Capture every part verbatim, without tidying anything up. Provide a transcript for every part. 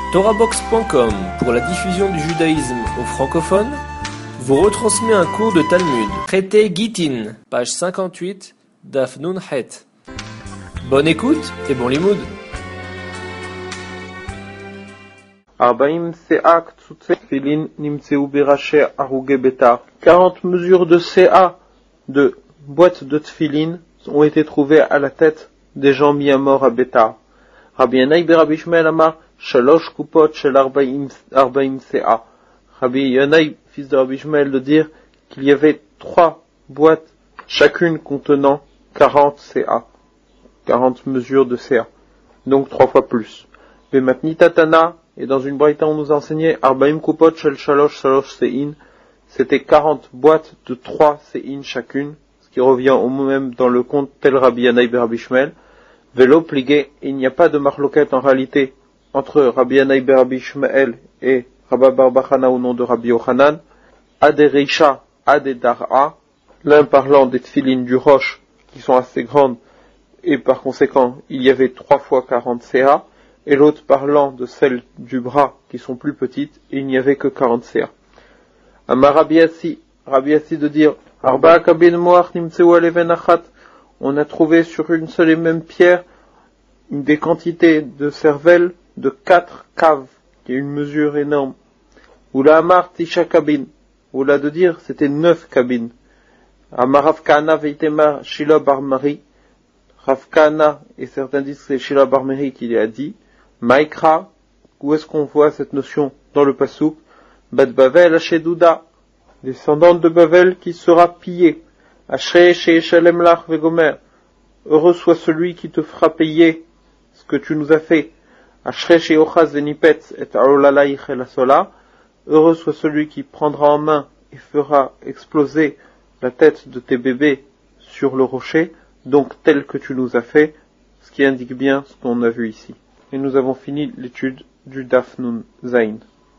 Torahbox point com, pour la diffusion du judaïsme aux francophones, vous retransmet un cours de Talmud. Traité Gittin, page cinquante-huit, Daf Nun Het. Bonne écoute et bon limoud. quarante mesures de C A de boîtes de tfilin ont été trouvées à la tête des gens mis à mort à Bétar. Rabbi Yanaï ben Rabbi Ishmael Amar, Shalosh Kupot shel Arbaim C A. Rabbi Yanaï, fils de Rabbi Ishmael, de dire qu'il y avait trois boîtes, chacune contenant quarante C A. quarante mesures de C A. Donc trois fois plus. Bematni Tatana, et dans une braïta on nous a enseigné, Arbaim Kupot shel Shalosh Shalosh Sein, c'était quarante boîtes de trois Sein chacune, ce qui revient au même dans le compte tel Rabbi Yanaï ben Rabbi Ishmael. Vélo pligué, il n'y a pas de marloquette en réalité entre Rabbi Yanaï ben Rabbi Ishmael et Rabba bar Bachana au nom de Rabbi Yochanan, Ade Reisha, Ade Dar'a, l'un parlant des tfilines du roche qui sont assez grandes et par conséquent il y avait trois fois quarante C A, et l'autre parlant de celles du bras qui sont plus petites et il n'y avait que quarante C A. Amar Rabbi Yassi, Rabbi Yassi de dire, Arba kabin moach nimtseu aleven achat, on a trouvé sur une seule et même pierre des quantités de cervelle de quatre caves, qui est une mesure énorme. Oula amar tisha kabin, oula de dire c'était neuf cabines. Amar Rav Kahana veitema Shila bar Mari, Rav Kahana, et certains disent que c'est Shila bar Mari qui l'a dit. Maikra, où est-ce qu'on voit cette notion dans le pasuk? Bat Bavel Hashedouda, descendante de Bavel qui sera pillée. Ashrei she'eshalem lach vegomer, heureux soit celui qui te fera payer ce que tu nous as fait. Ashrei she'ochaz venipetz et aolalaich el asola, heureux soit celui qui prendra en main et fera exploser la tête de tes bébés sur le rocher, donc tel que tu nous as fait, ce qui indique bien ce qu'on a vu ici. Et nous avons fini l'étude du Daf Nun Zain.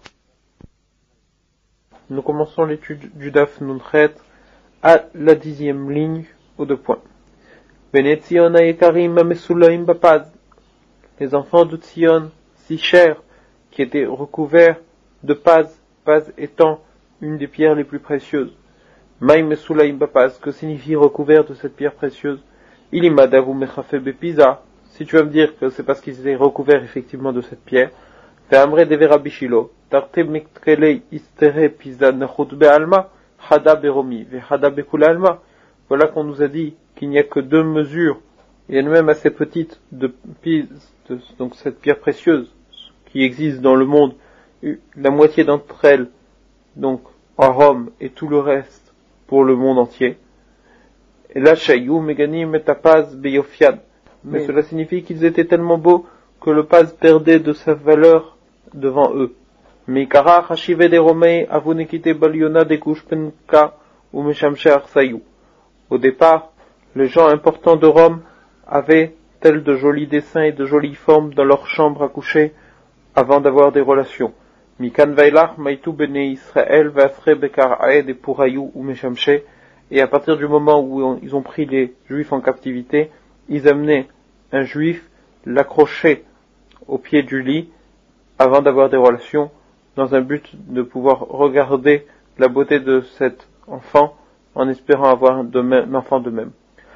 Nous commençons l'étude du Daf Nun Het à la dixième ligne aux deux points. Bene Tzion ha'yekarim ha'mesulaim bapaz, les enfants de Tzion, si chers, qui étaient recouverts de paz, paz étant une des pierres les plus précieuses. Maï mesulaim bapaz, que signifie recouvert de cette pierre précieuse? Ilimadavu mechafe bepiza, si tu vas me dire que c'est parce qu'ils étaient recouverts effectivement de cette pierre. Ve'amre deve Rabbi Shilo, tarte mektrele istere pisa nechut be'alma, hada beromi, ve'hada bekula alma. Voilà qu'on nous a dit qu'il n'y a que deux mesures, et elles-mêmes assez petites, de pise, de, donc cette pierre précieuse, qui existe dans le monde, la moitié d'entre elles, donc en Rome, et tout le reste pour le monde entier. Et là, Shayou, Meganim et Tapaz, Beyofian. Mais cela signifie qu'ils étaient tellement beaux que le paz perdait de sa valeur devant eux. Mikara, Hashive de Romei, Avunekite Baliona de Kushpenka, ou Meshamche Arsayou. Au départ, les gens importants de Rome avaient tels de jolis dessins et de jolies formes dans leur chambre à coucher avant d'avoir des relations. Mikan Vailach, Maitu Bene Israël, Vasre Bekar Aed et Pourayou ou Meshamche, et à partir du moment où ils ont pris les Juifs en captivité, ils amenaient un Juif, l'accrochaient au pied du lit avant d'avoir des relations, dans un but de pouvoir regarder la beauté de cet enfant en espérant avoir un enfant de même.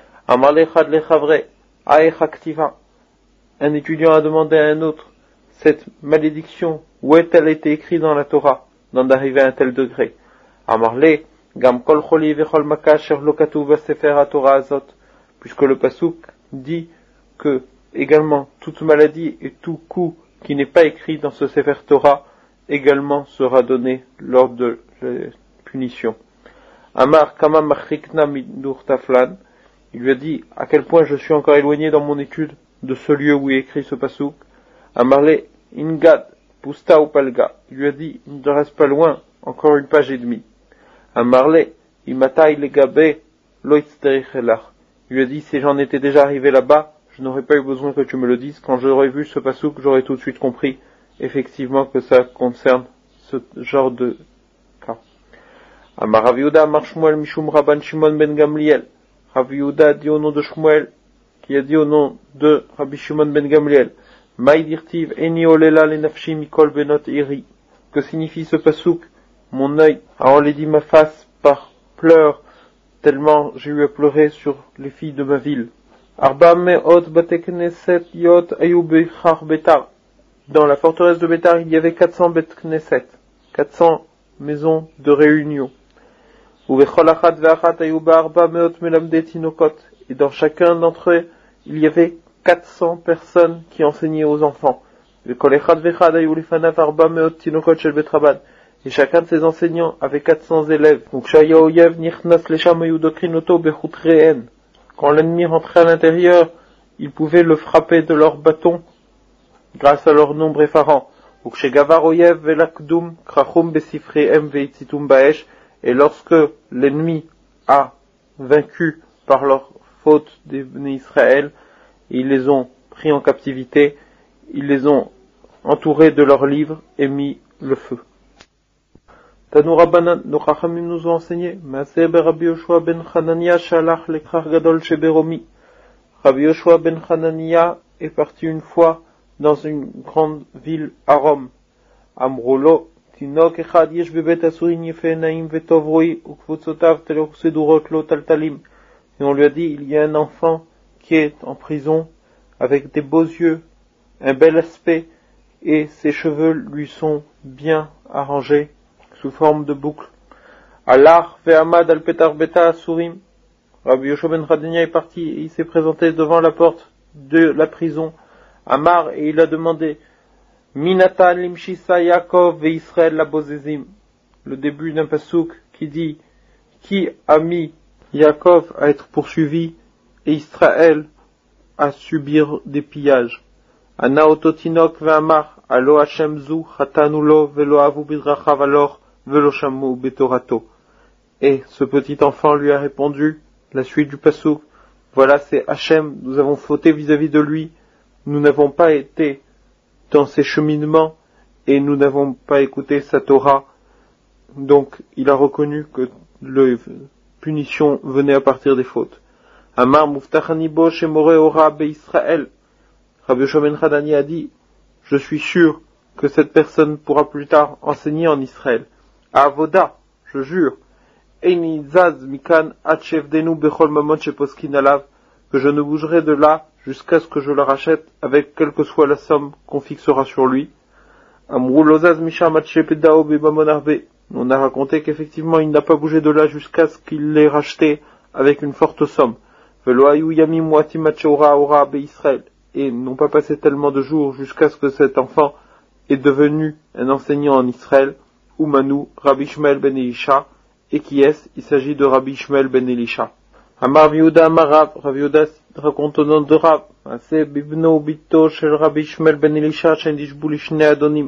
Un étudiant a demandé à un autre, cette malédiction, où est-elle été écrite dans la Torah, d'en arriver à un tel degré? Amarle, gam kol choli vechol maka sher lo katuv b'sefer haTorah azot, puisque le pasuk dit que également toute maladie et tout coup qui n'est pas écrit dans ce sefer Torah également sera donné lors de la punition. Amar kama machikna midur taflan, il lui a dit à quel point je suis encore éloigné dans mon étude de ce lieu où est écrit ce pasuk. Amarle ingad pusta ou palga, il lui a dit il ne reste pas loin, encore une page et demie. Amarle imatai legabe lo itzterichelach, il lui a dit si j'en étais déjà arrivé là-bas, je n'aurais pas eu besoin que tu me le dises. Quand j'aurais vu ce pasuk, j'aurais tout de suite compris effectivement que ça concerne ce genre de cas. Amar Rav Yehuda Amar Shmuel Mishum Rabban Shimon ben Gamliel. Rav Yehuda dit au nom de Shmuel, qui a dit au nom de Rabbi Shimon ben Gamliel, Maïdirtiv eni olela le nafshi mikol benot iri. Que signifie ce pasouk? Mon œil a enlaidi ma face par pleurs, tellement j'ai eu à pleurer sur les filles de ma ville. Arba me'ot batekneset yot ayu bechar betar. Dans la forteresse de Bétar, il y avait quatre cents bet knesset, quatre cents maisons de réunion. Et dans chacun d'entre eux, il y avait quatre cents personnes qui enseignaient aux enfants. Et chacun de ces enseignants avait quatre cents élèves. Quand l'ennemi rentrait à l'intérieur, ils pouvaient le frapper de leurs bâtons grâce à leur nombre effarant. Et lorsque l'ennemi a vaincu par leur faute des bénis Israël, ils les ont pris en captivité, ils les ont entourés de leurs livres et mis le feu. Tanu Rabbanan, nos Chachamim nous ont enseigné, Maaseh Rabbi Yoshua ben Hanania shalach lekrach gadol sheberomi. Rabbi Yoshua ben Hanania est parti une fois dans une grande ville à Rome. Amrolo, Tinok echad yesh bebet asurin yefe naim vetov roi ukvutzotav telok sedurot lo taltalim. Et on lui a dit, il y a un enfant qui est en prison avec des beaux yeux, un bel aspect, et ses cheveux lui sont bien arrangés sous forme de boucles. Alar ve'amad al petar beta asurim. Rabbi Yoshua ben Hanania est parti et il s'est présenté devant la porte de la prison. Amar, et il a demandé Minata limshisa Yaakov ve Israël labozezim. Le début d'un pasouk qui dit qui a mis Yaakov à être poursuivi et Israël à subir des pillages. Ana ototinok ve Amar alo Hashem zu chatanulo velo avu bidrachav alor velo shamu betorato. Et ce petit enfant lui a répondu, la suite du pasouk, voilà c'est Hashem, nous avons fauté vis-à-vis de lui. Nous n'avons pas été dans ses cheminements et nous n'avons pas écouté sa Torah. Donc, il a reconnu que la punition venait à partir des fautes. Amar muftachani bo shemore ora be Israël. Rabbi Yoshua ben Hanania a dit, je suis sûr que cette personne pourra plus tard enseigner en Israël. Avoda, je jure. Eini zaz mikan at shevdenu bechol mamon sheposkin alav, que je ne bougerai de là jusqu'à ce que je le rachète avec quelle que soit la somme qu'on fixera sur lui. On a raconté qu'effectivement il n'a pas bougé de là jusqu'à ce qu'il l'ait racheté avec une forte somme. Et n'ont pas passé tellement de jours jusqu'à ce que cet enfant est devenu un enseignant en Israël. Umanu, Rabbi Ishmael ben Elisha. Et qui est-ce? Il s'agit de Rabbi Ishmael ben Elisha. Amar Yehuda Amar Rav, Rav Yehuda raconte au nom de Rav, Aseh bibno bito shel Rabbi Ishmael ben Elisha shendishbu lishne adonim.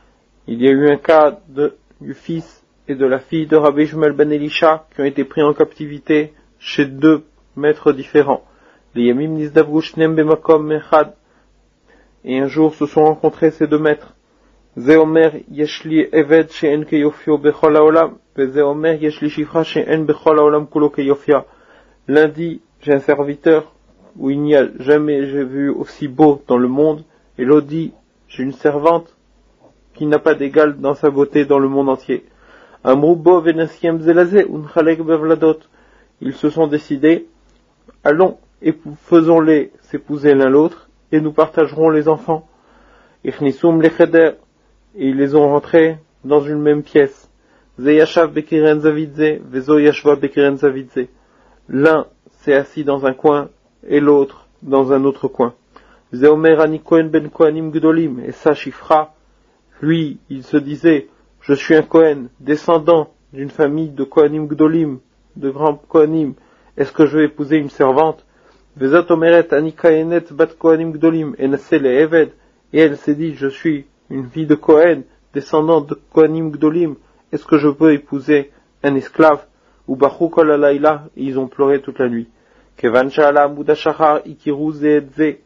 Il y a eu un cas de, du fils et de la fille de Rabbi Ishmael ben Elisha qui ont été pris en captivité chez deux maîtres différents. Les yamim nizdavru shneim bemakom echad. Et un jour se sont rencontrés ces deux maîtres. Ze omer yeshli eved she'en keyofio bechol haolam, ve ze omer yeshli shifra she'en bechol haolam kulo keyofia. L'un dit, j'ai un serviteur où il n'y a jamais j'ai vu aussi beau dans le monde, et l'autre dit, j'ai une servante qui n'a pas d'égal dans sa beauté dans le monde entier. Amrubo venasiem zelazé unchalek bevladot. Ils se sont décidés, allons, faisons-les s'épouser l'un l'autre, et nous partagerons les enfants. Ichnisum lecheder, et ils les ont rentrés dans une même pièce. Ze yashav bekiren zavidze, vezo yashva bekiren zavidze. L'un s'est assis dans un coin et l'autre dans un autre coin. Zeomer ani Kohen ben Kohanim Gdolim, et ça Shifra, lui, il se disait, je suis un Kohen, descendant d'une famille de Kohanim Gdolim, de grands Kohanim, est-ce que je vais épouser une servante? Vezat omeret ani Kayenet bat Kohanim Gdolim, et nasele Eved, et elle s'est dit, je suis une fille de Kohen, descendant de Kohanim Gdolim, est-ce que je peux épouser un esclave? Ou Bachou kol halayla, ils ont pleuré toute la nuit. Kevan sha'ala mudashachar ikiru ze et ze.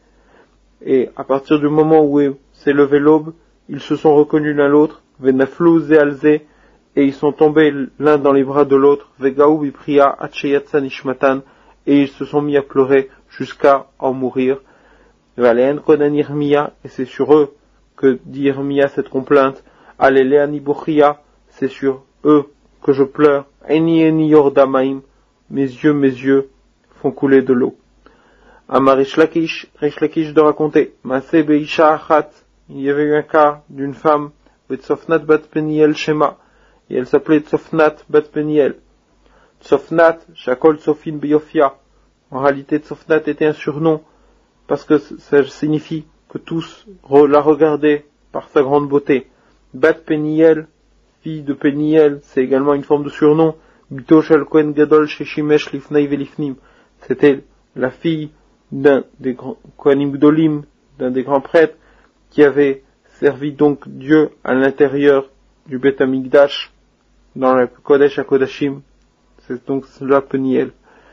Et à partir du moment où s'est levé l'aube, ils se sont reconnus l'un l'autre, venaflou ze al ze, et ils sont tombés l'un dans les bras de l'autre, vegaou bipriya atcheyatsa nishmatan, et ils se sont mis à pleurer jusqu'à en mourir. Valéen konen Irmia, et c'est sur eux que dit Irmia cette complainte. Aléléani Bochia, c'est sur eux que je pleure. Eni eni yordamaim, mes yeux, mes yeux font couler de l'eau. Amar Rish Lakish, Rish Lakish de raconter. Masé Beisha Achat, il y avait eu un cas d'une femme, Tsofnat bat Peniel Shema, et elle s'appelait Tsofnat bat Peniel. Tsofnat, Shakol Tsofin Biofia. En réalité, Tsofnat était un surnom, parce que ça signifie que tous la regardaient par sa grande beauté. Bat Peniel, fille de Peniel, c'est également une forme de surnom. Bito Shel Kohen Gadol Sheshimesh Lifnei Velifnim. C'était la fille d'un des grands Kohanim Gdolim, d'un des grands prêtres, qui avait servi donc Dieu à l'intérieur du Beth Amikdash, dans le Kodesh HaKodashim. C'est donc cela Peniel.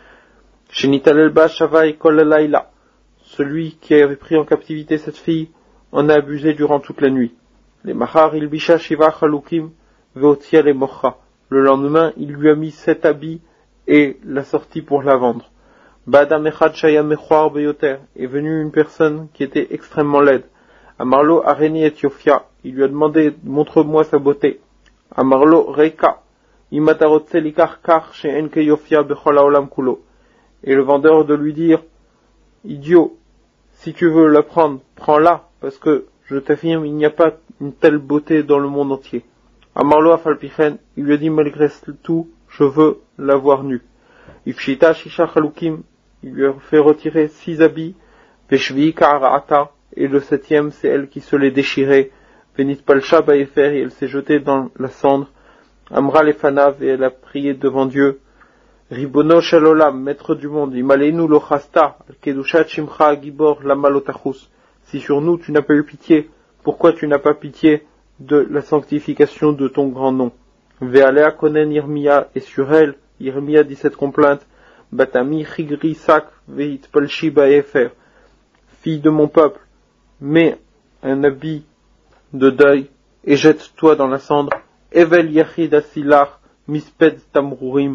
Shenitalel Ba Shavai Kol Laila. Celui qui avait pris en captivité cette fille en a abusé durant toute la nuit. Les Mahar Ilbisha Shiva Chalukim Veotia les Mocha. Le lendemain, il lui a mis sept habits et l'a sorti pour la vendre. Badam Echad Shaya Mechwar Beyoter. Est venue une personne qui était extrêmement laide. Amarlo Areni Etiofia. Il lui a demandé, montre-moi sa beauté. Amarlo Reika. Imatarotse likar kar she'en keyofia bechol haolam kulo. Et le vendeur de lui dire, idiot, si tu veux la prendre, prends-la, parce que, je t'affirme, il n'y a pas une telle beauté dans le monde entier. Amarlo afalpichen, il lui a dit, malgré tout, je veux la voir nue. Ifshita shisha chalukim, il lui a fait retirer six habits, veshvi ka'ara'ata, et le septième, c'est elle qui se les déchirait, venit palcha ba'efer, et elle s'est jetée dans la cendre, Amra lefanav, et elle a prié devant Dieu, Ribono shel olam, maître du monde, imalenu lo chasta, al-kedushat shimcha gibor lama lo tachus. Si sur nous tu n'as pas eu pitié, pourquoi tu n'as pas pitié de la sanctification de ton grand nom? Ve'alea konen Irmia, et sur elle, Irmia dit cette complainte, Batami chigri sak veit palshi ba'efer. Fille de mon peuple, mets un habit de deuil et jette-toi dans la cendre. Evel yachid asilar misped tamrurim.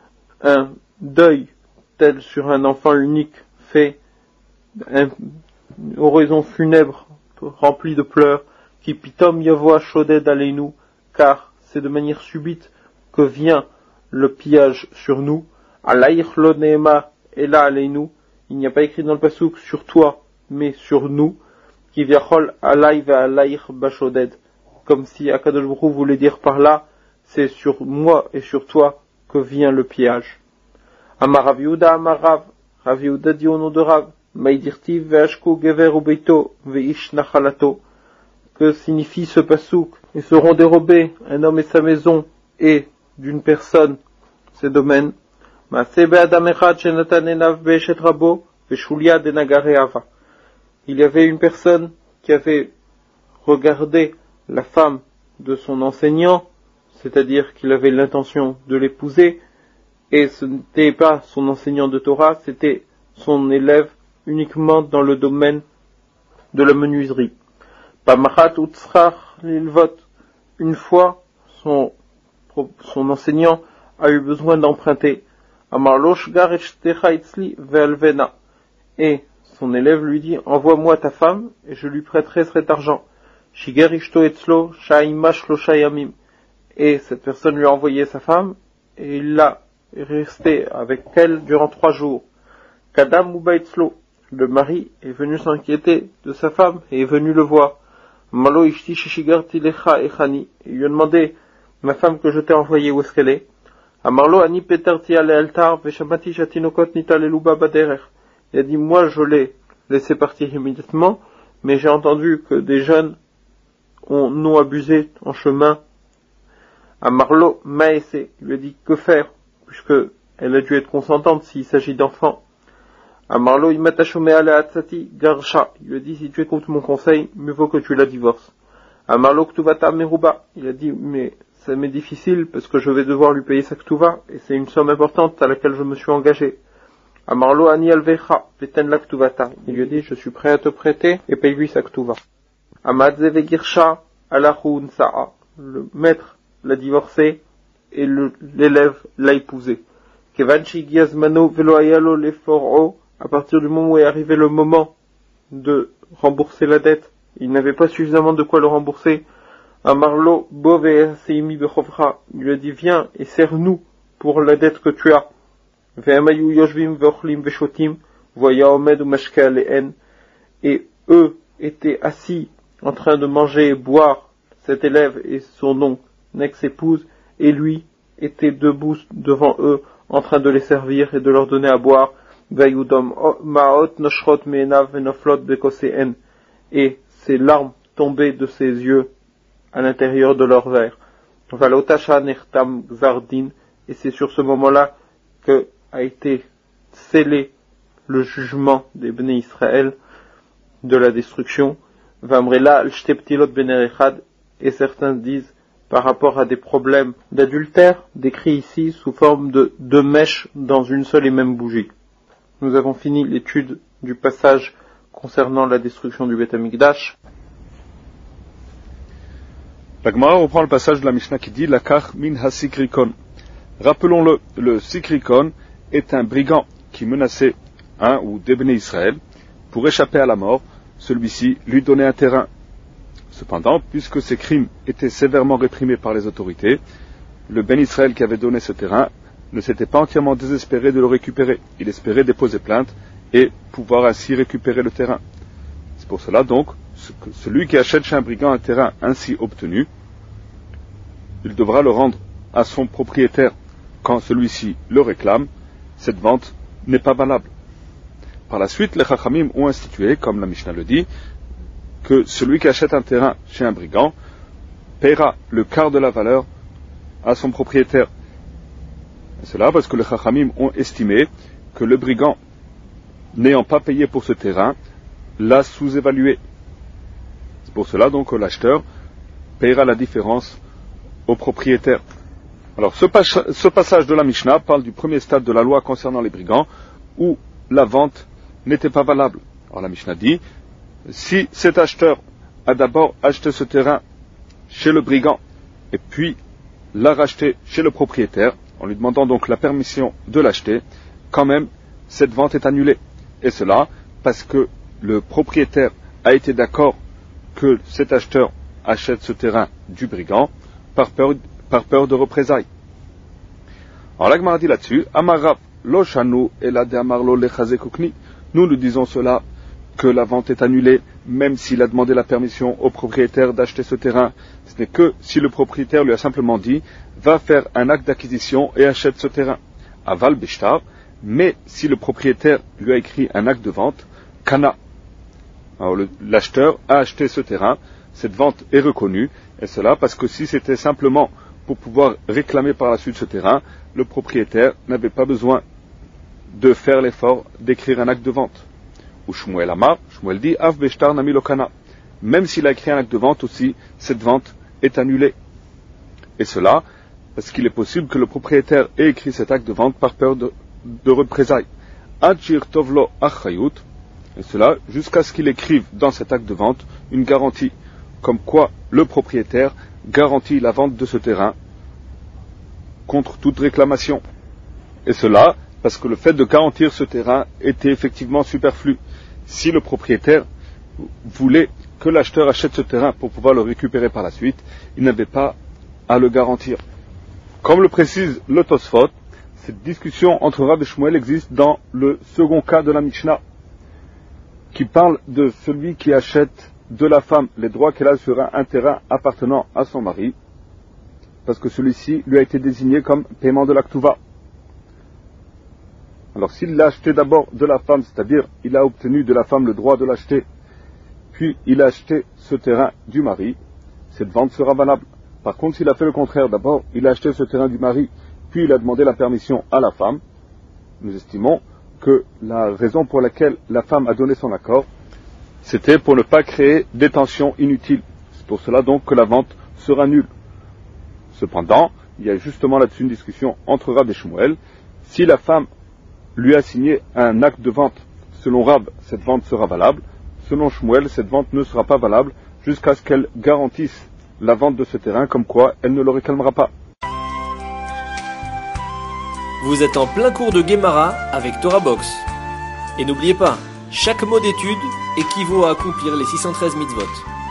Un deuil tel sur un enfant unique fait un, une oraison funèbre remplie de pleurs, qui pitom yavoa shoded aleinu, car c'est de manière subite que vient le pillage sur nous. Alaïch lo neema ela aleinu, il n'y a pas écrit dans le pasuk sur toi, mais sur nous, qui viachol alaï va alaïch bashoded, comme si Akadosh Baruch Hu voulait dire par là, c'est sur moi et sur toi que vient le pillage. Amar Rav Yehuda Amar Rav, Rav Yehuda dit au nom de Rav, Maïdirtiv ve'ashku gever ubeito ve'ish nachalato. Que signifie ce pasouk? Ils seront dérobés, un homme et sa maison, et d'une personne, ses domaines. Ma'aseh be'adam echad shenatan enav be'eshet rabo ve'shulia denagare ava. Il y avait une personne qui avait regardé la femme de son enseignant, c'est-à-dire qu'il avait l'intention de l'épouser, et ce n'était pas son enseignant de Torah, c'était son élève uniquement dans le domaine de la menuiserie. Pamachat utzrach lilvot. Une fois, son, son enseignant a eu besoin d'emprunter. Amarlosh garechttecha itzli ve'alvena. Et son élève lui dit, envoie-moi ta femme, et je lui prêterai cet argent. Shiger ishto etzlo shaimash lo shayamim. Et cette personne lui a envoyé sa femme, et il l'a resté avec elle durant trois jours. Kadam ubaetzlo. Le mari est venu s'inquiéter de sa femme, et est venu le voir. Malo ishti shishigarti lecha echani. Il lui a demandé, ma femme que je t'ai envoyée, où est-ce qu'elle est? Amarlo ani peterti ale altar veshamati shatinokot nitaleluba baderer. Il a dit, moi je l'ai laissé partir immédiatement, mais j'ai entendu que des jeunes ont non abusé en chemin. Amarlo maese, il lui a dit, que faire, puisque elle a dû être consentante s'il s'agit d'enfants. Amarlo imatashome ale atzati garsha, il lui a dit, si tu écoutes mon conseil, mieux vaut que tu la divorces. Amarlo ktuvata meruba, il a dit, mais ça m'est difficile parce que je vais devoir lui payer sa ktuva, et c'est une somme importante à laquelle je me suis engagé. Amarlo ani alvecha, veten la ktuvata, il lui a dit, je suis prêt à te prêter, et paye-lui sa ktuva. Amadze vegirsha alahu unsa'a, le maître l'a divorcé, et le, l'élève l'a épousé. Kevanchi giazmano velo ayalo lefor'o, à partir du moment où est arrivé le moment de rembourser la dette. Il n'avait pas suffisamment de quoi le rembourser. Amarlo Bove Seimi Bechovra, il lui a dit viens et sers-nous pour la dette que tu as. Ve'amayu Yoshvim Ve'ochlim Ve'shotim, Voya Omed Umashke Aleen, et eux étaient assis en train de manger et boire, cet élève et son oncle, ex-épouse, et lui était debout devant eux en train de les servir et de leur donner à boire. Ve'yudom Ma'ot Noshrot Me'enav Ve'noflot Bekoseen, et ses larmes tombaient de ses yeux à l'intérieur de leur verre. Valotasha Nertam Gzardin, et c'est sur ce moment-là que a été scellé le jugement des Bnei Israël de la destruction. Vamrela al-Shteptilot Benerechad, et certains disent par rapport à des problèmes d'adultère, décrits ici sous forme de deux mèches dans une seule et même bougie. Nous avons fini l'étude du passage concernant la destruction du Beth Amikdash. La Gemara reprend le passage de la Mishnah qui dit Lakach min ha-sikrikon. Rappelons-le, le sikrikon est un brigand qui menaçait un ou des Bnei Israël. Pour échapper à la mort, celui-ci lui donnait un terrain. Cependant, puisque ces crimes étaient sévèrement réprimés par les autorités, le Ben Israël qui avait donné ce terrain ne s'était pas entièrement désespéré de le récupérer. Il espérait déposer plainte et pouvoir ainsi récupérer le terrain. C'est pour cela donc que celui qui achète chez un brigand un terrain ainsi obtenu, il devra le rendre à son propriétaire quand celui-ci le réclame. Cette vente n'est pas valable. Par la suite, les Chachamim ont institué, comme la Mishnah le dit, que celui qui achète un terrain chez un brigand paiera le quart de la valeur à son propriétaire. Et cela parce que les Chachamim ont estimé que le brigand, n'ayant pas payé pour ce terrain, l'a sous-évalué. C'est pour cela donc que l'acheteur paiera la différence au propriétaire. Alors ce, pas- ce passage de la Mishnah parle du premier stade de la loi concernant les brigands, où la vente n'était pas valable. Alors la Mishnah dit, si cet acheteur a d'abord acheté ce terrain chez le brigand, et puis l'a racheté chez le propriétaire, en lui demandant donc la permission de l'acheter, quand même, cette vente est annulée. Et cela parce que le propriétaire a été d'accord que cet acheteur achète ce terrain du brigand par peur, par peur de représailles. Alors la Gemara dit là-dessus, Amarav lo shanu ela de amarlo lechazekukni. Nous nous disons cela, que la vente est annulée, même s'il a demandé la permission au propriétaire d'acheter ce terrain. Ce n'est que si le propriétaire lui a simplement dit, va faire un acte d'acquisition et achète ce terrain. Aval bishtar, mais si le propriétaire lui a écrit un acte de vente, kana. Alors le, l'acheteur a acheté ce terrain, cette vente est reconnue, et cela parce que si c'était simplement pour pouvoir réclamer par la suite ce terrain, le propriétaire n'avait pas besoin de faire l'effort d'écrire un acte de vente. Ou Shmuel Amar, Shmuel dit, Av beshtar nami lo kana. Même s'il a écrit un acte de vente aussi, cette vente est annulée. Et cela, parce qu'il est possible que le propriétaire ait écrit cet acte de vente par peur de, de représailles. Adjir tovlo achayut, et cela jusqu'à ce qu'il écrive dans cet acte de vente une garantie, comme quoi le propriétaire garantit la vente de ce terrain contre toute réclamation. Et cela, parce que le fait de garantir ce terrain était effectivement superflu. Si le propriétaire voulait que l'acheteur achète ce terrain pour pouvoir le récupérer par la suite, il n'avait pas à le garantir. Comme le précise le Tosfot, cette discussion entre Rav et Shmuel existe dans le second cas de la Mishnah, qui parle de celui qui achète de la femme les droits qu'elle a sur un terrain appartenant à son mari, parce que celui-ci lui a été désigné comme paiement de la Ktuva. Alors s'il l'a acheté d'abord de la femme, c'est-à-dire il a obtenu de la femme le droit de l'acheter, puis il a acheté ce terrain du mari, cette vente sera valable. Par contre, s'il a fait le contraire, d'abord il a acheté ce terrain du mari, puis il a demandé la permission à la femme, nous estimons que la raison pour laquelle la femme a donné son accord, c'était pour ne pas créer des tensions inutiles. C'est pour cela donc que la vente sera nulle. Cependant, il y a justement là-dessus une discussion entre Rab et Shmuel. Si la femme lui a signé un acte de vente, selon Rab, cette vente sera valable. Selon Shmuel, cette vente ne sera pas valable jusqu'à ce qu'elle garantisse la vente de ce terrain, comme quoi elle ne le réclamera pas. Vous êtes en plein cours de Guémara avec Torah Box. Et n'oubliez pas, chaque mot d'étude équivaut à accomplir les six cent treize mitzvot.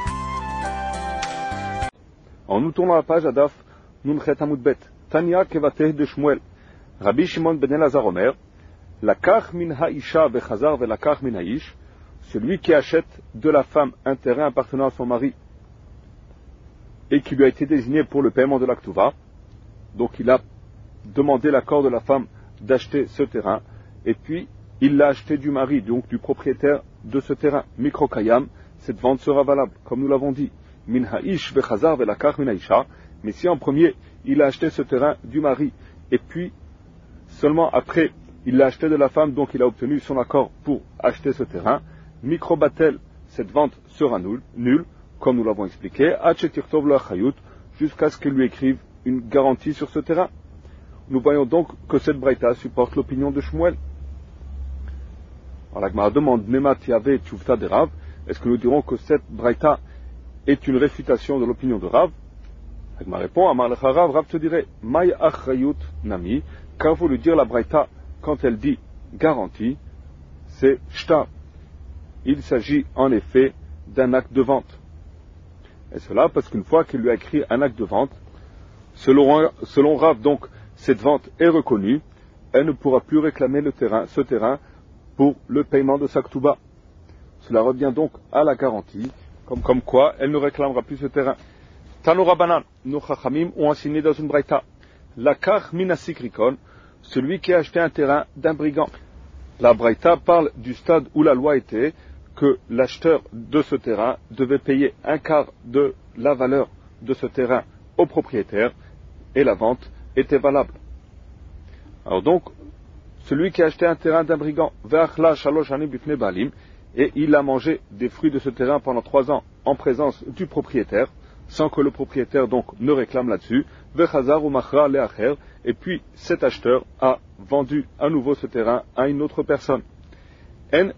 En nous tournant la page à Daf Nunchet Amud Bet, Tanya Kevateh de Shmuel, Rabbi Shimon ben Elazar Omer, Lakach min ha'isha vechazar velakach min ha'ish, celui qui achète de la femme un terrain appartenant à son mari et qui lui a été désigné pour le paiement de la Ktuva, donc il a demandé l'accord de la femme d'acheter ce terrain, et puis il l'a acheté du mari, donc du propriétaire de ce terrain. Mikrokayam, cette vente sera valable, comme nous l'avons dit. Min ha'ish vechazar velakach min ha'isha, mais si en premier il a acheté ce terrain du mari, et puis seulement après il l'a acheté de la femme, donc il a obtenu son accord pour acheter ce terrain, Mikrobatel, cette vente sera nulle, nulle comme nous l'avons expliqué, jusqu'à ce qu'il lui écrive une garantie sur ce terrain. Nous voyons donc que cette braïta supporte l'opinion de Shmuel. Alors la Gemara demande, Nemat Yave Tchuvta de Rav, est-ce que nous dirons que cette braïta est une réfutation de l'opinion de Rav? La Gemara répond, Amar lecha Rav, Rav te dirait, May Achrayut Nami, car vous lui dire la braïta, quand elle dit garantie, c'est shtar. Il s'agit en effet d'un acte de vente. Et cela parce qu'une fois qu'il lui a écrit un acte de vente, selon, selon Rav, donc, cette vente est reconnue, elle ne pourra plus réclamer le terrain, ce terrain pour le paiement de sa ktuba. Cela revient donc à la garantie, comme, comme quoi elle ne réclamera plus ce terrain. Tanura Banan, nos chachamim ont enseigné dans une braïta, Lakach min hasikrikon, celui qui a acheté un terrain d'un brigand. La braïta parle du stade où la loi était que l'acheteur de ce terrain devait payer un quart de la valeur de ce terrain au propriétaire et la vente était valable. Alors donc, celui qui a acheté un terrain d'un brigand, et il a mangé des fruits de ce terrain pendant trois ans en présence du propriétaire, sans que le propriétaire donc ne réclame là-dessus, et puis cet acheteur a vendu à nouveau ce terrain à une autre personne. Le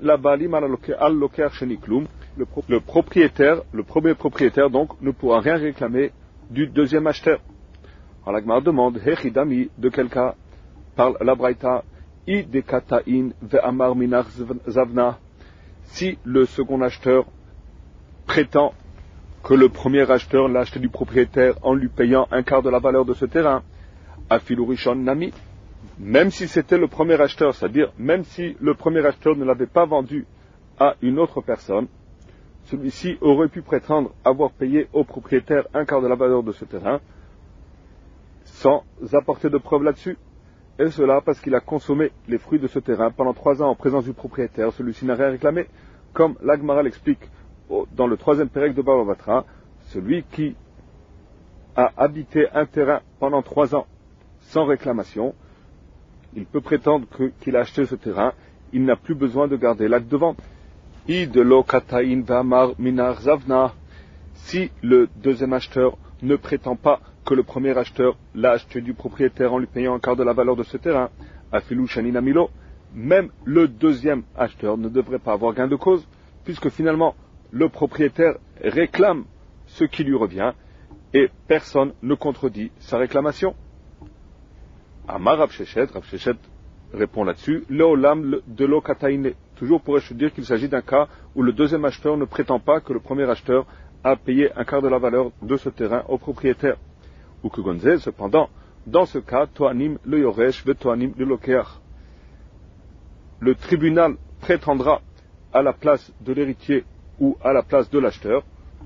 propriétaire, le premier propriétaire donc ne pourra rien réclamer du deuxième acheteur. Alors la Gemara demande, Hechidami, de quel cas parle la Braïta, I de Kataïn ve'amar minach zavna, si le second acheteur prétend que le premier acheteur l'a acheté du propriétaire en lui payant un quart de la valeur de ce terrain, Afilu Rishon Nami, même si c'était le premier acheteur, c'est-à-dire même si le premier acheteur ne l'avait pas vendu à une autre personne, celui-ci aurait pu prétendre avoir payé au propriétaire un quart de la valeur de ce terrain, sans apporter de preuve là-dessus. Et cela parce qu'il a consommé les fruits de ce terrain pendant trois ans en présence du propriétaire, celui-ci n'a rien réclamé. Comme l'Agmara l'explique dans le troisième pérec de Bava Batra, celui qui a habité un terrain pendant trois ans sans réclamation, il peut prétendre que, qu'il a acheté ce terrain, il n'a plus besoin de garder l'acte de vente. I de lo kataïn v'amar minar zavna, si le deuxième acheteur ne prétend pas que le premier acheteur l'a acheté du propriétaire en lui payant un quart de la valeur de ce terrain, afilu shanina milo, même le deuxième acheteur ne devrait pas avoir gain de cause, puisque finalement le propriétaire réclame ce qui lui revient et personne ne contredit sa réclamation. Amar Rav Sheshet, Rav Sheshet répond là-dessus, Leolam de lo kataïne, toujours pourrais-je dire qu'il s'agit d'un cas où le deuxième acheteur ne prétend pas que le premier acheteur a payé un quart de la valeur de ce terrain au propriétaire. Ou que Gonzé, cependant, dans ce cas, Toanim le Yoresh ve Toanim le Lokeach. Le tribunal prétendra à la place de l'héritier ou à la place de l'acheteur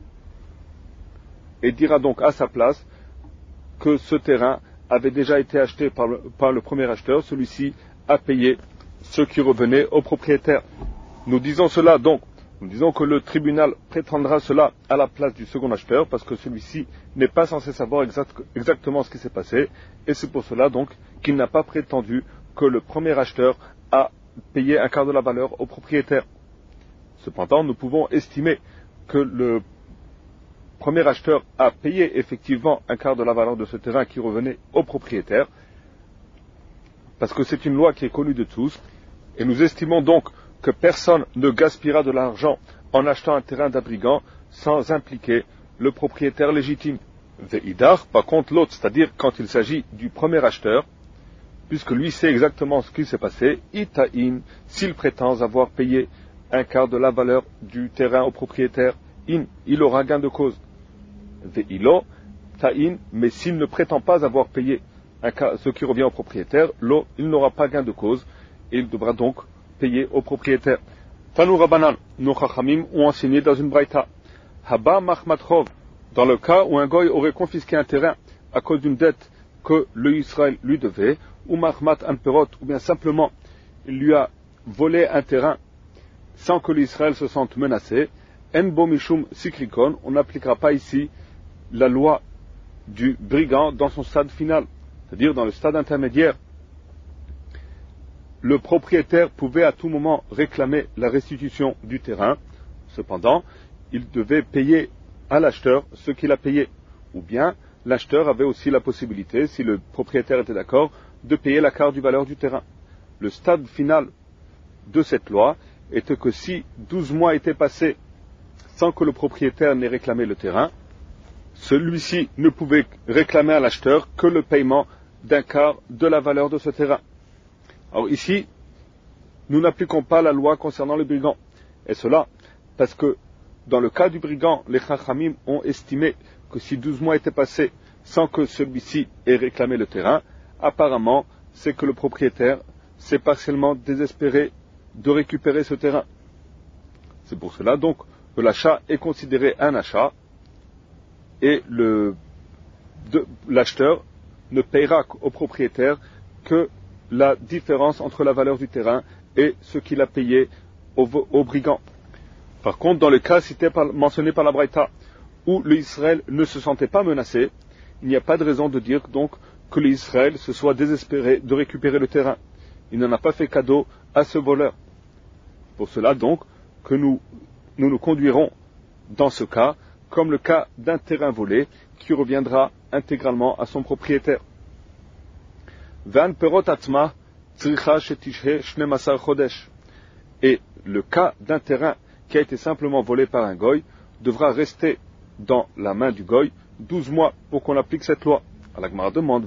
et dira donc à sa place que ce terrain avait déjà été acheté par le, par le premier acheteur, celui-ci a payé ce qui revenait au propriétaire. Nous disons cela donc, nous disons que le tribunal prétendra cela à la place du second acheteur parce que celui-ci n'est pas censé savoir exact, exactement ce qui s'est passé et c'est pour cela donc qu'il n'a pas prétendu que le premier acheteur a payé un quart de la valeur au propriétaire. Cependant, nous pouvons estimer que le premier acheteur a payé effectivement un quart de la valeur de ce terrain qui revenait au propriétaire, parce que c'est une loi qui est connue de tous, et nous estimons donc que personne ne gaspillera de l'argent en achetant un terrain d'un brigand sans impliquer le propriétaire légitime. Ve'idar, par contre l'autre, c'est-à-dire quand il s'agit du premier acheteur, puisque lui sait exactement ce qui s'est passé, ita'in, s'il prétend avoir payé un quart de la valeur du terrain au propriétaire, in, il aura gain de cause. Ve'ilo, ta'in, mais s'il ne prétend pas avoir payé un quart, ce qui revient au propriétaire, lo, il n'aura pas gain de cause, et il devra donc payer au propriétaire. Tanu Rabbanan, nos Chachamim ont enseigné dans une braïta. Haba Mahmat Chov, dans le cas où un goy aurait confisqué un terrain à cause d'une dette que le Israël lui devait, ou Mahmat Amperot, ou bien simplement il lui a volé un terrain sans que l'Israël se sente menacé, En bo mishum sikrikon, on n'appliquera pas ici la loi du brigand dans son stade final, c'est-à-dire dans le stade intermédiaire. Le propriétaire pouvait à tout moment réclamer la restitution du terrain, cependant, il devait payer à l'acheteur ce qu'il a payé, ou bien l'acheteur avait aussi la possibilité, si le propriétaire était d'accord, de payer la quart du valeur du terrain. Le stade final de cette loi était que si douze mois étaient passés sans que le propriétaire n'ait réclamé le terrain, celui-ci ne pouvait réclamer à l'acheteur que le paiement d'un quart de la valeur de ce terrain. Alors ici, nous n'appliquons pas la loi concernant le brigand. Et cela parce que dans le cas du brigand, les Chachamim ont estimé que si douze mois étaient passés sans que celui-ci ait réclamé le terrain, apparemment, c'est que le propriétaire s'est partiellement désespéré de récupérer ce terrain. C'est pour cela donc que l'achat est considéré un achat et le, de, l'acheteur ne payera au propriétaire que la différence entre la valeur du terrain et ce qu'il a payé au, au brigand. Par contre, dans le cas cité par, mentionné par la Braïta, où l'Israël ne se sentait pas menacé, il n'y a pas de raison de dire donc que l'Israël se soit désespéré de récupérer le terrain. Il n'en a pas fait cadeau à ce voleur. Pour cela donc que nous nous, nous conduirons dans ce cas comme le cas d'un terrain volé qui reviendra intégralement à son propriétaire. Et le cas d'un terrain qui a été simplement volé par un goy devra rester dans la main du goy douze mois pour qu'on applique cette loi. La Gemara demande,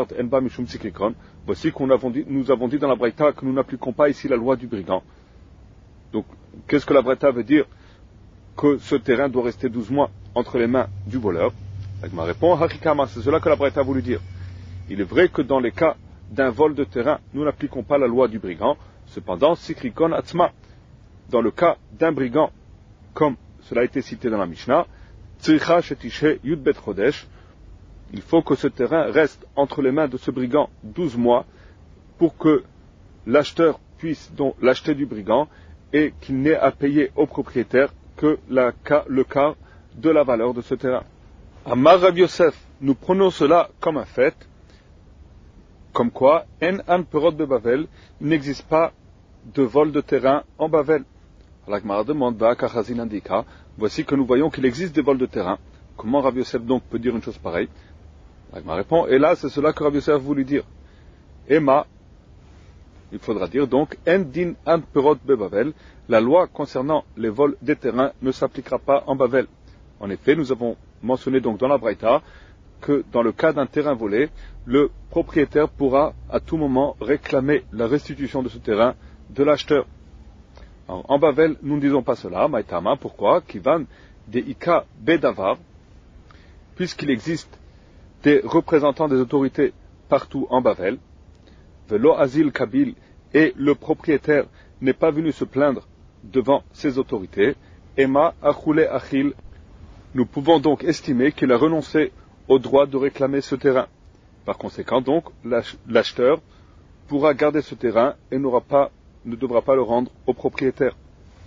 voici qu'on avons dit, nous avons dit dans la Braïta que nous n'appliquons pas ici la loi du brigand. Donc, qu'est-ce que la Braïta veut dire? Que ce terrain doit rester douze mois entre les mains du voleur. La Gemara répond, Hakikama, c'est cela que la Braïta a voulu dire. Il est vrai que dans les cas d'un vol de terrain, nous n'appliquons pas la loi du brigand. Cependant, Sikrikon Atzma, dans le cas d'un brigand, comme cela a été cité dans la Mishnah, Tzricha Shetishe Yudbet Chodesh, il faut que ce terrain reste entre les mains de ce brigand douze mois pour que l'acheteur puisse donc l'acheter du brigand et qu'il n'ait à payer au propriétaire que la, le quart de la valeur de ce terrain. Amar Rav Yosef, nous prenons cela comme un fait, comme quoi, en an perot de Bavel, il n'existe pas de vol de terrain en Bavel. La Gemara demande, voici que nous voyons qu'il existe des vols de terrain. Comment Rav Yosef donc peut dire une chose pareille? La Gemara répond, et là c'est cela que Rav Yosef a voulu dire. Emma, il faudra dire donc, en din an perot be Bavel, la loi concernant les vols des terrains ne s'appliquera pas en Bavel. En effet, nous avons mentionné donc dans la Braïta que dans le cas d'un terrain volé, le propriétaire pourra à tout moment réclamer la restitution de ce terrain de l'acheteur. Alors, en Bavel, nous ne disons pas cela, Maïtama, pourquoi? Kivan de Ika Bedavar, puisqu'il existe des représentants des autorités partout en Bavel, Velo Azil Kabil, et le propriétaire n'est pas venu se plaindre devant ces autorités, Emma Achoule Achil, nous pouvons donc estimer qu'il a renoncé au droit de réclamer ce terrain. Par conséquent, donc, l'acheteur pourra garder ce terrain et n'aura pas, ne devra pas le rendre au propriétaire.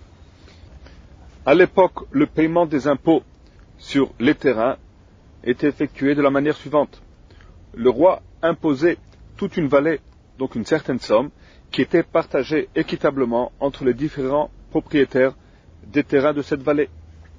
À l'époque, le paiement des impôts sur les terrains était effectué de la manière suivante. Le roi imposait toute une vallée, donc une certaine somme, qui était partagée équitablement entre les différents propriétaires des terrains de cette vallée.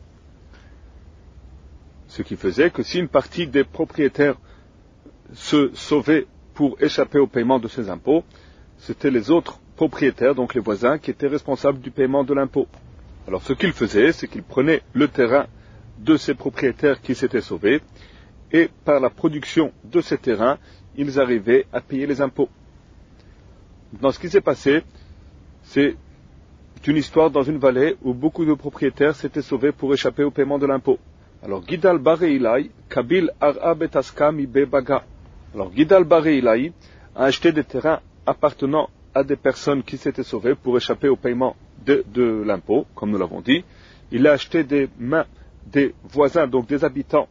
Ce qui faisait que si une partie des propriétaires se sauvait pour échapper au paiement de ces impôts, c'était les autres propriétaires, donc les voisins, qui étaient responsables du paiement de l'impôt. Alors ce qu'ils faisaient, c'est qu'ils prenaient le terrain de ces propriétaires qui s'étaient sauvés, et par la production de ces terrains, ils arrivaient à payer les impôts. Dans ce qui s'est passé, c'est une histoire dans une vallée où beaucoup de propriétaires s'étaient sauvés pour échapper au paiement de l'impôt. Alors, Gidal Baré Ilaï, Kabil Ar'a Betaska Mi Bebaga. Alors, Gidal Baré Ilaï a acheté des terrains appartenant à des personnes qui s'étaient sauvées pour échapper au paiement de, de l'impôt, comme nous l'avons dit. Il a acheté des mains des voisins, donc des habitants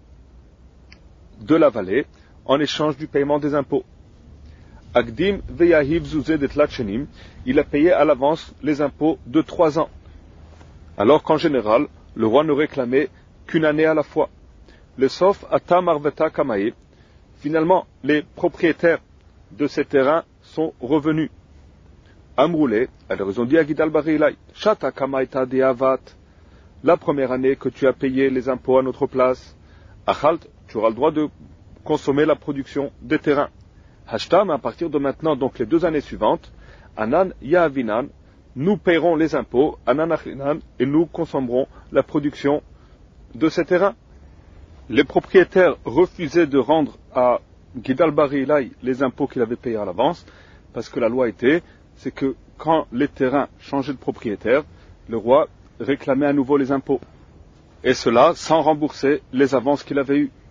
de la vallée, en échange du paiement des impôts. Agdim Veyahiv Zuzé de Tlatchenim, il a payé à l'avance les impôts de trois ans, alors qu'en général, le roi ne réclamait qu'une année à la fois. Le Sof Ata Marveta Kamae, finalement, les propriétaires de ces terrains sont revenus. Amroulé, alors ils ont dit à Gidal Barilai, Shata Kamaita de Avat, la première année que tu as payé les impôts à notre place, Achalt, tu auras le droit de consommer la production des terrains. Hashtam, à partir de maintenant, donc les deux années suivantes, Anan Yahavinan, nous paierons les impôts, Anan Achinan, et nous consommerons la production de ces terrains. Les propriétaires refusaient de rendre à Gidal Barilai les impôts qu'il avait payés à l'avance, parce que la loi était, c'est que quand les terrains changeaient de propriétaire, le roi réclamait à nouveau les impôts. Et cela sans rembourser les avances qu'il avait eues.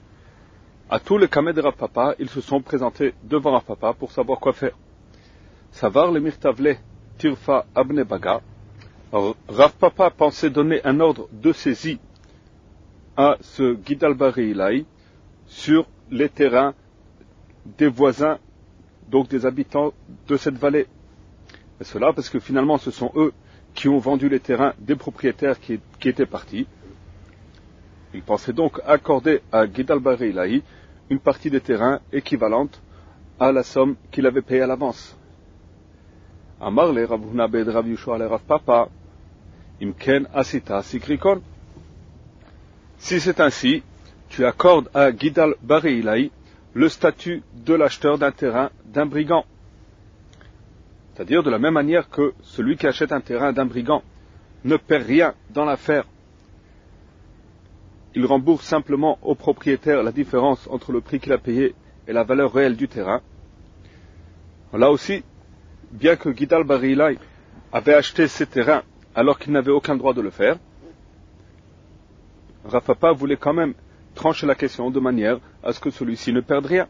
À tous les kameh de Rav Papa, ils se sont présentés devant Rav Papa pour savoir quoi faire. Savar le mirtavle tirfa abne baga. Rav Papa pensait donner un ordre de saisie à ce Gidal Barilai sur les terrains des voisins, donc des habitants de cette vallée. Et cela parce que finalement ce sont eux qui ont vendu les terrains des propriétaires qui, qui étaient partis. Il pensait donc accorder à Gidal Barilai une partie des terrains équivalente à la somme qu'il avait payée à l'avance. Amar le Rav Huna ben Rav Yehoshua le Rav Papa, Imken asita sikrikon. Si c'est ainsi, tu accordes à Gidal Barilai le statut de l'acheteur d'un terrain d'un brigand. C'est-à-dire de la même manière que celui qui achète un terrain d'un brigand ne perd rien dans l'affaire. Il rembourse simplement au propriétaire la différence entre le prix qu'il a payé et la valeur réelle du terrain. Là aussi, bien que Gidal Barilai avait acheté ces terrains alors qu'il n'avait aucun droit de le faire, Rav Papa voulait quand même trancher la question de manière à ce que celui-ci ne perde rien.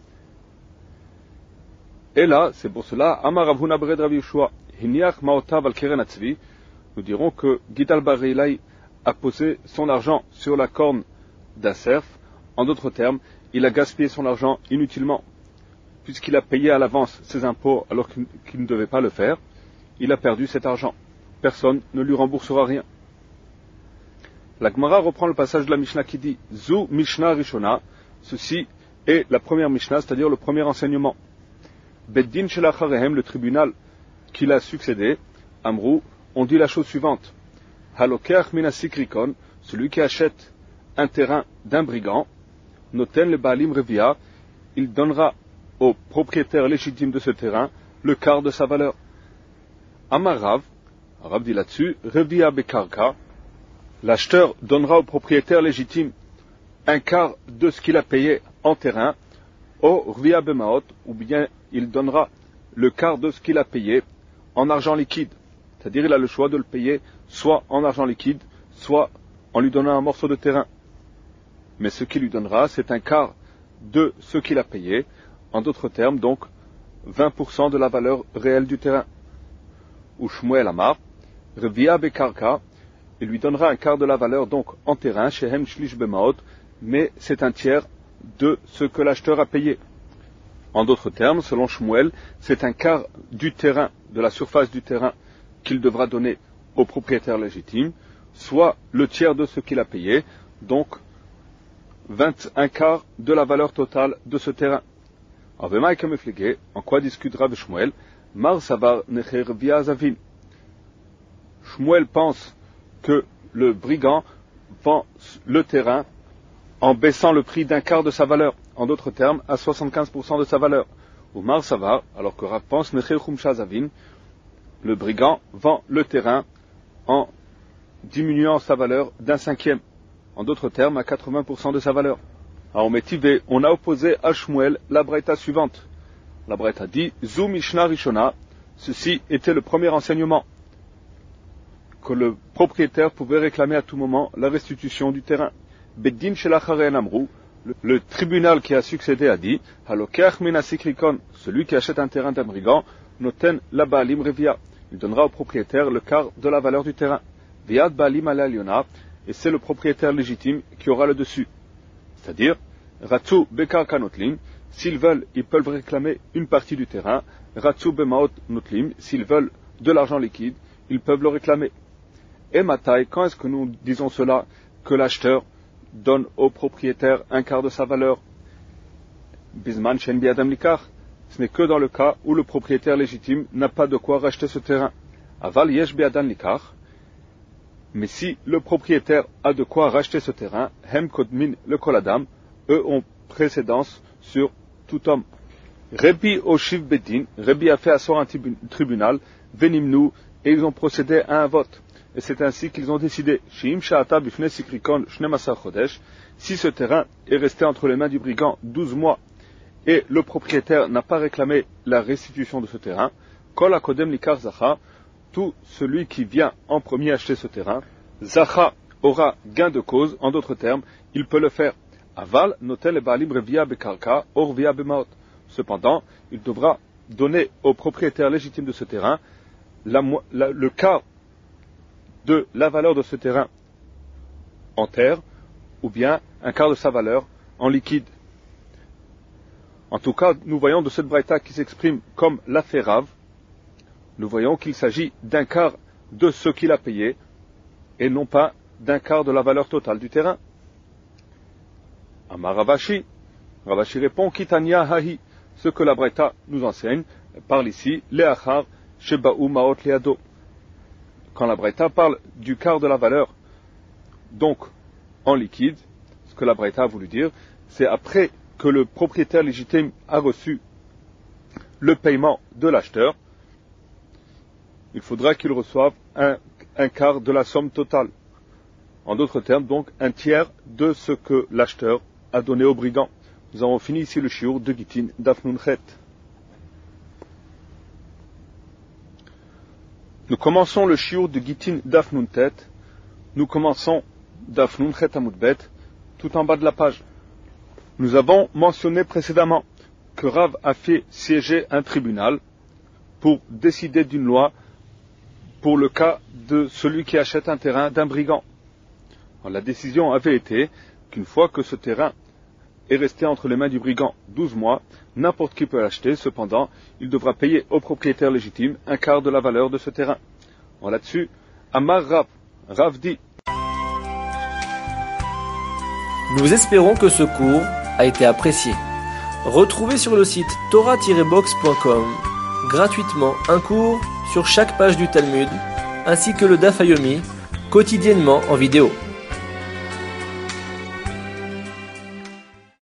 Et là, c'est pour cela, Amar Rav Huna ben Rav Yehoshua, Hiniach Maotav al Keren Hatzvi, nous dirons que Gidal Barilai a posé son argent sur la corne d'un cerf. En d'autres termes, il a gaspillé son argent inutilement, puisqu'il a payé à l'avance ses impôts alors qu'il ne devait pas le faire. Il a perdu cet argent. Personne ne lui remboursera rien. La Gemara reprend le passage de la Mishnah qui dit Zu Mishnah Rishona. Ceci est la première Mishnah, c'est-à-dire le premier enseignement. Beddin Shelacharehem, le tribunal qui l'a succédé, Amrou, on dit la chose suivante. Halokech mina sikrikon, celui qui achète un terrain d'un brigand, noten le Baalim Revia, il donnera au propriétaire légitime de ce terrain le quart de sa valeur. Amar Rav, Rav dit là-dessus, Revia Bekarka, l'acheteur donnera au propriétaire légitime un quart de ce qu'il a payé en terrain, au Revia Bemaot, ou bien il donnera le quart de ce qu'il a payé en argent liquide. C'est-à-dire il a le choix de le payer soit en argent liquide, soit en lui donnant un morceau de terrain. Mais ce qu'il lui donnera, c'est un quart de ce qu'il a payé, en d'autres termes, donc, vingt pour cent de la valeur réelle du terrain. Ou Shmuel Amar, Revia Bekarka, il lui donnera un quart de la valeur, donc, en terrain, Shehem Shlish Bemaot, mais c'est un tiers de ce que l'acheteur a payé. En d'autres termes, selon Shmuel, c'est un quart du terrain, de la surface du terrain, qu'il devra donner au propriétaire légitime, soit le tiers de ce qu'il a payé, donc vingt-un quarts de la valeur totale de ce terrain. En quoi discute Rav Shmuel? Mar Savar Necher Via Zavin. Shmuel pense que le brigand vend le terrain en baissant le prix d'un quart de sa valeur, en d'autres termes, à soixante-quinze pour cent de sa valeur. Ou Mar Savar, alors que Rav pense Necher Chumsha Zavin, le brigand vend le terrain en diminuant sa valeur d'un cinquième, en d'autres termes à quatre-vingts pour cent de sa valeur. Alors Métivé, on a opposé à Shmuel la braïta suivante. La braïta dit Zu Mishnah Rishona, ceci était le premier enseignement. que le propriétaire pouvait réclamer à tout moment la restitution du terrain. Beddin Shelacharen Amrou, le tribunal qui a succédé a dit, Halokach Mina Sikrikon, celui qui achète un terrain d'un brigand, Noten la Baalim Revia, il donnera au propriétaire le quart de la valeur du terrain. Viad Baalim Ala Liona, et c'est le propriétaire légitime qui aura le dessus. C'est-à-dire, Ratsu Bekar Notlim, s'ils veulent, ils peuvent réclamer une partie du terrain. Ratsu Bemaot Notlim, s'ils veulent de l'argent liquide, ils peuvent le réclamer. Et Matai, quand est-ce que nous disons cela, que l'acheteur donne au propriétaire un quart de sa valeur? Bisman Shen Biadam Likar, ce n'est que dans le cas où le propriétaire légitime n'a pas de quoi racheter ce terrain. Aval Yesh Biadam Likar, mais si le propriétaire a de quoi racheter ce terrain, Hem Kodmin le Koladam, eux ont précédence sur tout homme. Rebi Oshiv Bedin, Rebi a fait asseoir un tribunal, Venimnu, et ils ont procédé à un vote. Et c'est ainsi qu'ils ont décidé, Shim Sha'ata Bifne Sikrikon Shnemasar Chodesh, si ce terrain est resté entre les mains du brigand douze mois, et le propriétaire n'a pas réclamé la restitution de ce terrain, Kol Akodem Likar Zacha, tout celui qui vient en premier acheter ce terrain, Zacha aura gain de cause, en d'autres termes, il peut le faire. Aval notel baalim revia bekarka or via bemaot. Cependant, il devra donner au propriétaire légitime de ce terrain la, la, le quart de la valeur de ce terrain en terre, ou bien un quart de sa valeur en liquide. En tout cas, nous voyons de cette braïta qui s'exprime comme la ferrave, nous voyons qu'il s'agit d'un quart de ce qu'il a payé et non pas d'un quart de la valeur totale du terrain. Amar Ravashi, Ravashi répond Kitania Hahi, ce que la braïta nous enseigne, parle ici Leachar Sheba'u Maot Leado. Quand la braïta parle du quart de la valeur, donc en liquide, ce que la braïta a voulu dire, c'est après que le propriétaire légitime a reçu le paiement de l'acheteur, il faudra qu'il reçoive un, un quart de la somme totale. En d'autres termes, donc, un tiers de ce que l'acheteur a donné au brigand. Nous avons fini ici le shiur de Gittin Daf Nun Chet. Nous commençons le shiur de Gittin Daf Nun Tet. Nous commençons Daf Nun Chet Amud Bet, tout en bas de la page. Nous avons mentionné précédemment que Rav a fait siéger un tribunal pour décider d'une loi pour le cas de celui qui achète un terrain d'un brigand. Alors, la décision avait été qu'une fois que ce terrain est resté entre les mains du brigand douze mois, n'importe qui peut l'acheter, cependant, il devra payer au propriétaire légitime un quart de la valeur de ce terrain. Alors, là-dessus, Amar Rav, Rav dit. Nous espérons que ce cours a été apprécié. Retrouvez sur le site torah tiret box point com gratuitement un cours sur chaque page du Talmud, ainsi que le Daf Yomi, quotidiennement en vidéo.